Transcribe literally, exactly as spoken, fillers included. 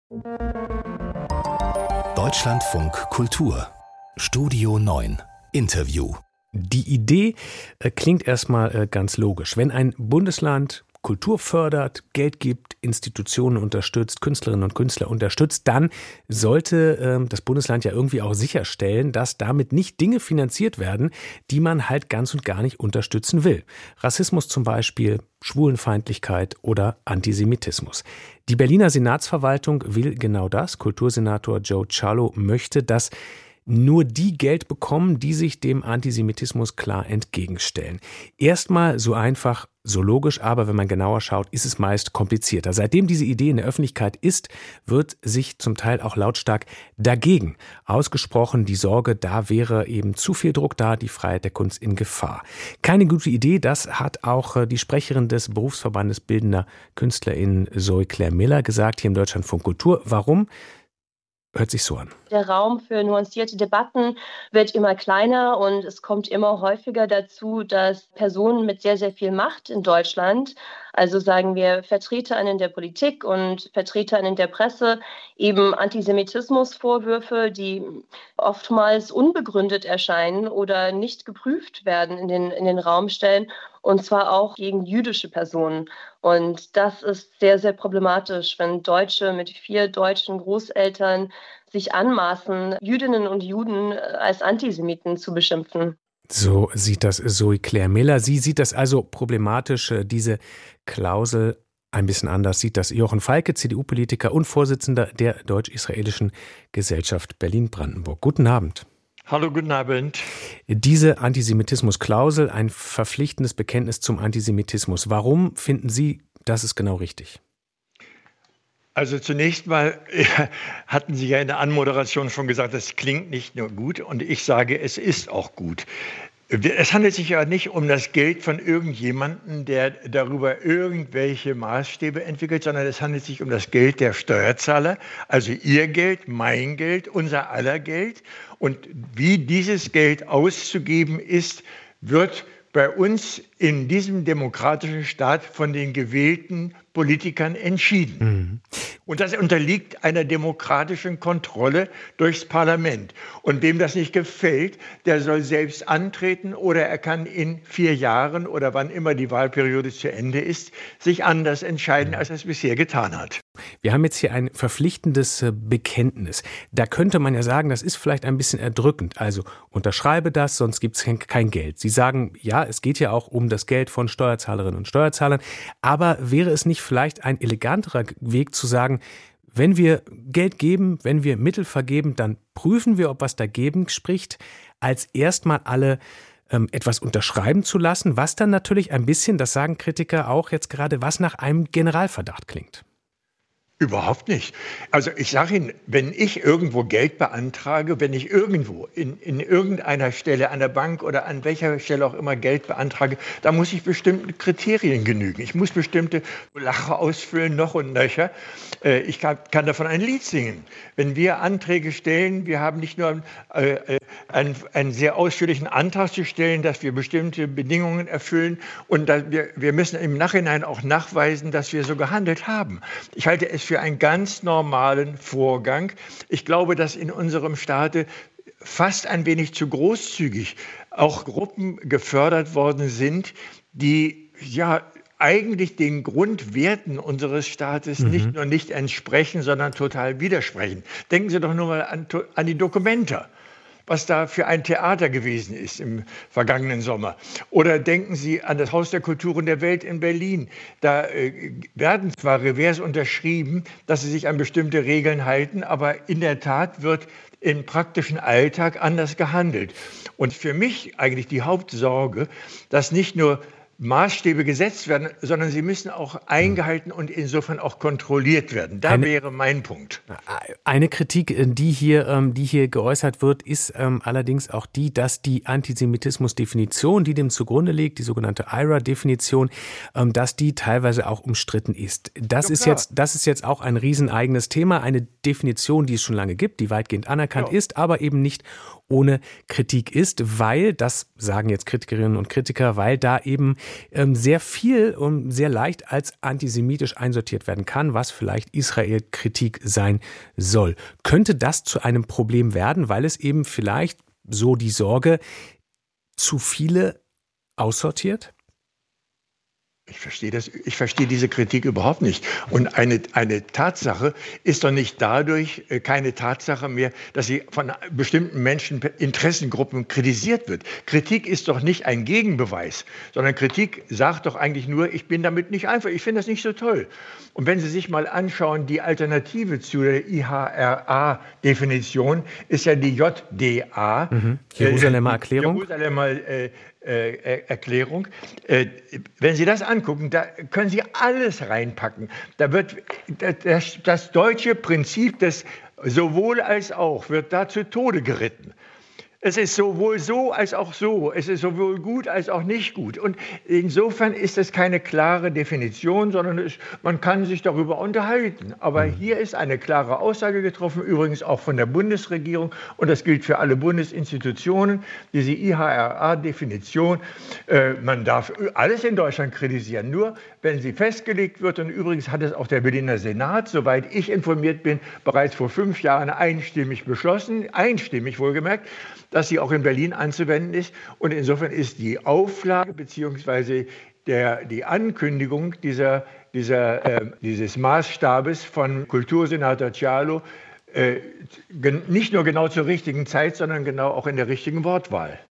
Deutschlandfunk Kultur Studio neun Interview. Die Idee äh, klingt erstmal äh, ganz logisch. Wenn ein Bundesland Kultur fördert, Geld gibt, Institutionen unterstützt, Künstlerinnen und Künstler unterstützt, dann sollte äh, das Bundesland ja irgendwie auch sicherstellen, dass damit nicht Dinge finanziert werden, die man halt ganz und gar nicht unterstützen will. Rassismus zum Beispiel, Schwulenfeindlichkeit oder Antisemitismus. Die Berliner Senatsverwaltung will genau das. Kultursenator Joe Cialo möchte, dass nur die Geld bekommen, die sich dem Antisemitismus klar entgegenstellen. Erstmal so einfach, so logisch, aber wenn man genauer schaut, ist es meist komplizierter. Seitdem diese Idee in der Öffentlichkeit ist, wird sich zum Teil auch lautstark dagegen ausgesprochen. Die Sorge, da wäre eben zu viel Druck da, die Freiheit der Kunst in Gefahr. Keine gute Idee, das hat auch die Sprecherin des Berufsverbandes Bildender KünstlerInnen Zoe Claire Miller gesagt, hier im Deutschlandfunk Kultur. Warum? Hört sich so an. Der Raum für nuancierte Debatten wird immer kleiner und es kommt immer häufiger dazu, dass Personen mit sehr, sehr viel Macht in Deutschland, also sagen wir VertreterInnen der Politik und VertreterInnen der Presse, eben Antisemitismusvorwürfe, die oftmals unbegründet erscheinen oder nicht geprüft werden, in den, in den Raum stellen. Und zwar auch gegen jüdische Personen. Und das ist sehr, sehr problematisch, wenn Deutsche mit vier deutschen Großeltern sich anmaßen, Jüdinnen und Juden als Antisemiten zu beschimpfen. So sieht das Zoe Claire Miller. Sie sieht das also problematisch, diese Klausel. Ein bisschen anders sieht das Jochen Falke, C D U-Politiker und Vorsitzender der Deutsch-Israelischen Gesellschaft Berlin-Brandenburg. Guten Abend. Hallo, guten Abend. Diese Antisemitismusklausel, ein verpflichtendes Bekenntnis zum Antisemitismus. Warum finden Sie, das ist genau richtig? Also zunächst mal hatten Sie ja in der Anmoderation schon gesagt, das klingt nicht nur gut und ich sage, es ist auch gut. Es handelt sich ja nicht um das Geld von irgendjemandem, der darüber irgendwelche Maßstäbe entwickelt, sondern es handelt sich um das Geld der Steuerzahler, also Ihr Geld, mein Geld, unser aller Geld. Und wie dieses Geld auszugeben ist, wird bei uns in diesem demokratischen Staat von den gewählten Politikern entschieden. Mhm. Und das unterliegt einer demokratischen Kontrolle durchs Parlament. Und wem das nicht gefällt, der soll selbst antreten oder er kann in vier Jahren oder wann immer die Wahlperiode zu Ende ist, sich anders entscheiden, als er es bisher getan hat. Wir haben jetzt hier ein verpflichtendes Bekenntnis. Da könnte man ja sagen, das ist vielleicht ein bisschen erdrückend. Also unterschreibe das, sonst gibt es kein Geld. Sie sagen, ja, es geht ja auch um das Geld von Steuerzahlerinnen und Steuerzahlern. Aber wäre es nicht vielleicht ein eleganterer Weg zu sagen, wenn wir Geld geben, wenn wir Mittel vergeben, dann prüfen wir, ob was dagegen spricht, als erstmal alle ähm, etwas unterschreiben zu lassen, was dann natürlich ein bisschen, das sagen Kritiker auch jetzt gerade, was nach einem Generalverdacht klingt. Überhaupt nicht. Also ich sage Ihnen, wenn ich irgendwo Geld beantrage, wenn ich irgendwo in, in irgendeiner Stelle an der Bank oder an welcher Stelle auch immer Geld beantrage, da muss ich bestimmten Kriterien genügen. Ich muss bestimmte Lache ausfüllen, noch und nöcher. Ich kann, kann davon ein Lied singen. Wenn wir Anträge stellen, wir haben nicht nur äh, einen, einen sehr ausführlichen Antrag zu stellen, dass wir bestimmte Bedingungen erfüllen und dass wir, wir müssen im Nachhinein auch nachweisen, dass wir so gehandelt haben. Ich halte es für einen ganz normalen Vorgang. Ich glaube, dass in unserem Staate fast ein wenig zu großzügig auch Gruppen gefördert worden sind, die ja eigentlich den Grundwerten unseres Staates mhm. nicht nur nicht entsprechen, sondern total widersprechen. Denken Sie doch nur mal an, an die Documenta, was da für ein Theater gewesen ist im vergangenen Sommer. Oder denken Sie an das Haus der Kulturen der Welt in Berlin. Da äh, werden zwar Revers unterschrieben, dass sie sich an bestimmte Regeln halten, aber in der Tat wird im praktischen Alltag anders gehandelt. Und für mich eigentlich die Hauptsorge, dass nicht nur Maßstäbe gesetzt werden, sondern sie müssen auch eingehalten und insofern auch kontrolliert werden. Da eine, wäre mein Punkt. Eine Kritik, die hier, die hier geäußert wird, ist allerdings auch die, dass die Antisemitismus-Definition, die dem zugrunde liegt, die sogenannte I R A-Definition, dass die teilweise auch umstritten ist. Das, ja, ist jetzt, das ist jetzt auch ein rieseneigenes Thema, eine Definition, die es schon lange gibt, die weitgehend anerkannt Ja. ist, aber eben nicht ohne Kritik ist, weil, das sagen jetzt Kritikerinnen und Kritiker, weil da eben ähm, sehr viel und sehr leicht als antisemitisch einsortiert werden kann, was vielleicht Israel-Kritik sein soll. Könnte das zu einem Problem werden, weil es eben vielleicht, so die Sorge, zu viele aussortiert? Ich verstehe das, ich verstehe diese Kritik überhaupt nicht. Und eine, eine Tatsache ist doch nicht dadurch äh, keine Tatsache mehr, dass sie von bestimmten Menschen, Interessengruppen kritisiert wird. Kritik ist doch nicht ein Gegenbeweis, sondern Kritik sagt doch eigentlich nur, ich bin damit nicht einfach, ich finde das nicht so toll. Und wenn Sie sich mal anschauen, die Alternative zu der I H R A-Definition ist ja die J D A. Mhm. Jerusalemer äh, Erklärung. Jerusalemer äh, Äh, Erklärung. Äh, wenn Sie das angucken, da können Sie alles reinpacken. Da wird das, das deutsche Prinzip des sowohl als auch wird da zu Tode geritten. Es ist sowohl so als auch so. Es ist sowohl gut als auch nicht gut. Und insofern ist es keine klare Definition, sondern es, man kann sich darüber unterhalten. Aber hier ist eine klare Aussage getroffen, übrigens auch von der Bundesregierung. Und das gilt für alle Bundesinstitutionen. Diese I H R A-Definition, äh, man darf alles in Deutschland kritisieren. Nur wenn sie festgelegt wird, und übrigens hat es auch der Berliner Senat, soweit ich informiert bin, bereits vor fünf Jahren einstimmig beschlossen, einstimmig wohlgemerkt, dass sie auch in Berlin anzuwenden ist. Und insofern ist die Auflage bzw. Der, die Ankündigung dieser, dieser, äh, dieses Maßstabes von Kultursenator Cialo äh, nicht nur genau zur richtigen Zeit, sondern genau auch in der richtigen Wortwahl.